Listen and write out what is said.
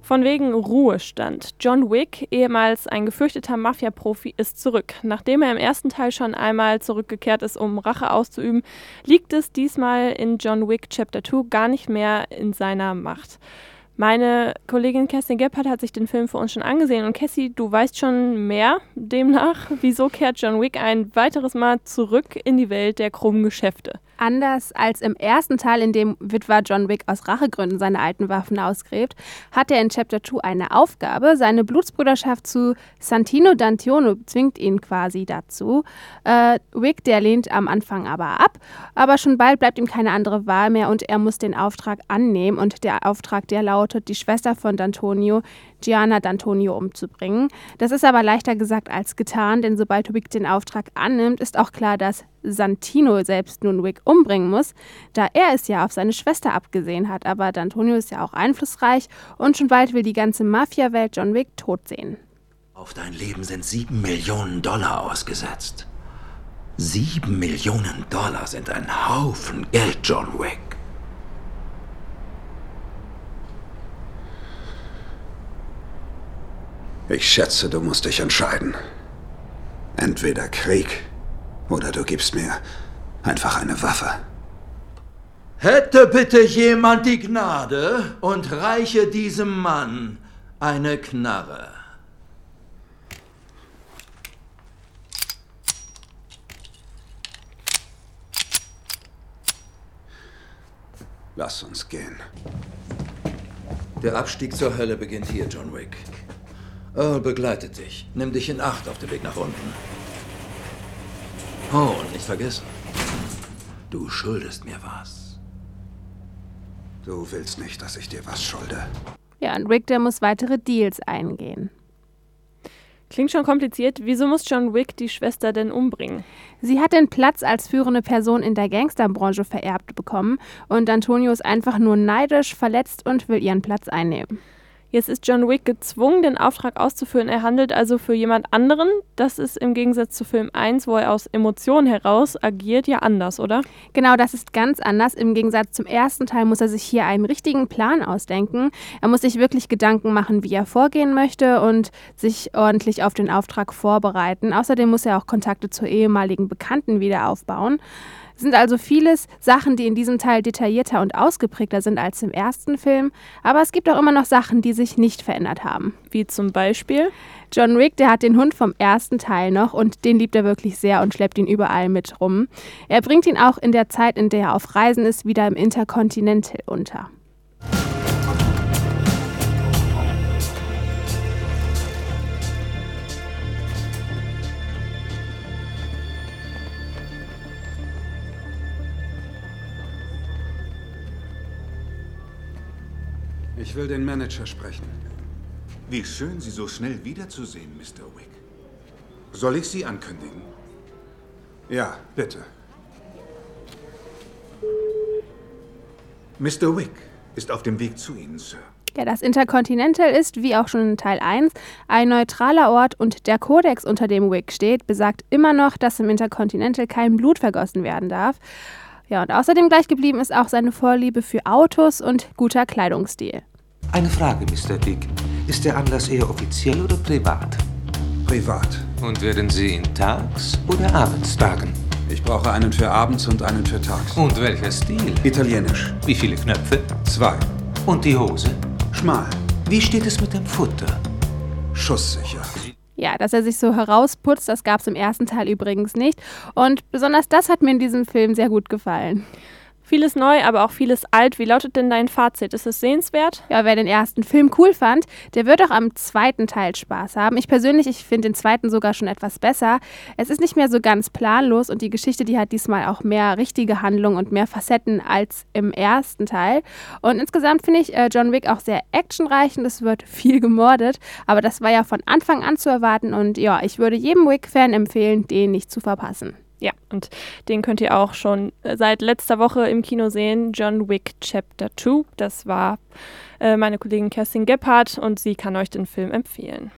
Von wegen Ruhestand. John Wick, ehemals ein gefürchteter Mafia-Profi, ist zurück. Nachdem er im ersten Teil schon einmal zurückgekehrt ist, um Rache auszuüben, liegt es diesmal in John Wick Chapter 2 gar nicht mehr in seiner Macht. Meine Kollegin Kerstin Gebhardt hat sich den Film für uns schon angesehen. Und Cassie, du weißt schon mehr demnach. Wieso kehrt John Wick ein weiteres Mal zurück in die Welt der krummen Geschäfte? Anders als im ersten Teil, in dem Witwer John Wick aus Rachegründen seine alten Waffen ausgräbt, hat er in Chapter 2 eine Aufgabe. Seine Blutsbrüderschaft zu Santino d'Antonio zwingt ihn quasi dazu. Wick, der lehnt am Anfang aber ab, aber schon bald bleibt ihm keine andere Wahl mehr und er muss den Auftrag annehmen. Und der Auftrag, der lautet, die Schwester von D'Antonio, Gianna D'Antonio, umzubringen. Das ist aber leichter gesagt als getan, denn sobald Wick den Auftrag annimmt, ist auch klar, dass Santino selbst nun Wick umbringen muss, da er es ja auf seine Schwester abgesehen hat. Aber D'Antonio ist ja auch einflussreich und schon bald will die ganze Mafia-Welt John Wick tot sehen. Auf dein Leben sind $7 Millionen ausgesetzt. $7 Millionen sind ein Haufen Geld, John Wick. Ich schätze, du musst dich entscheiden. Entweder Krieg oder du gibst mir einfach eine Waffe. Hätte bitte jemand die Gnade und reiche diesem Mann eine Knarre. Lass uns gehen. Der Abstieg zur Hölle beginnt hier, John Wick. Earl begleitet dich. Nimm dich in Acht auf dem Weg nach unten. Oh, und nicht vergessen, du schuldest mir was. Du willst nicht, dass ich dir was schulde. Ja, und Wick, der muss weitere Deals eingehen. Klingt schon kompliziert. Wieso muss John Wick die Schwester denn umbringen? Sie hat den Platz als führende Person in der Gangsterbranche vererbt bekommen und Antonio ist einfach nur neidisch, verletzt und will ihren Platz einnehmen. Jetzt ist John Wick gezwungen, den Auftrag auszuführen. Er handelt also für jemand anderen. Das ist im Gegensatz zu Film 1, wo er aus Emotionen heraus agiert, ja anders, oder? Genau, das ist ganz anders. Im Gegensatz zum ersten Teil muss er sich hier einen richtigen Plan ausdenken. Er muss sich wirklich Gedanken machen, wie er vorgehen möchte und sich ordentlich auf den Auftrag vorbereiten. Außerdem muss er auch Kontakte zu ehemaligen Bekannten wieder aufbauen. Es sind also vieles Sachen, die in diesem Teil detaillierter und ausgeprägter sind als im ersten Film. Aber es gibt auch immer noch Sachen, die sich nicht verändert haben. Wie zum Beispiel? John Wick, der hat den Hund vom ersten Teil noch und den liebt er wirklich sehr und schleppt ihn überall mit rum. Er bringt ihn auch in der Zeit, in der er auf Reisen ist, wieder im Intercontinental unter. Ich will den Manager sprechen. Wie schön, Sie so schnell wiederzusehen, Mr. Wick. Soll ich Sie ankündigen? Ja, bitte. Mr. Wick ist auf dem Weg zu Ihnen, Sir. Ja, das Intercontinental ist, wie auch schon in Teil 1, ein neutraler Ort und der Kodex, unter dem Wick steht, besagt immer noch, dass im Intercontinental kein Blut vergossen werden darf. Ja, und außerdem gleich geblieben ist auch seine Vorliebe für Autos und guter Kleidungsstil. Eine Frage, Mr. Wick. Ist der Anlass eher offiziell oder privat? Privat. Und werden Sie ihn tags- oder abends tragen? Ich brauche einen für abends und einen für tags. Und welcher Stil? Italienisch. Wie viele Knöpfe? 2. Und die Hose? Schmal. Wie steht es mit dem Futter? Schusssicher. Ja, dass er sich so herausputzt, das gab es im ersten Teil übrigens nicht. Und besonders das hat mir in diesem Film sehr gut gefallen. Vieles neu, aber auch vieles alt. Wie lautet denn dein Fazit? Ist es sehenswert? Ja, wer den ersten Film cool fand, der wird auch am zweiten Teil Spaß haben. Ich finde den zweiten sogar schon etwas besser. Es ist nicht mehr so ganz planlos und die Geschichte, die hat diesmal auch mehr richtige Handlung und mehr Facetten als im ersten Teil. Und insgesamt finde ich John Wick auch sehr actionreich und es wird viel gemordet. Aber das war ja von Anfang an zu erwarten und ja, ich würde jedem Wick-Fan empfehlen, den nicht zu verpassen. Ja, und den könnt ihr auch schon seit letzter Woche im Kino sehen. John Wick Chapter 2. Das war meine Kollegin Kerstin Gebhardt und sie kann euch den Film empfehlen.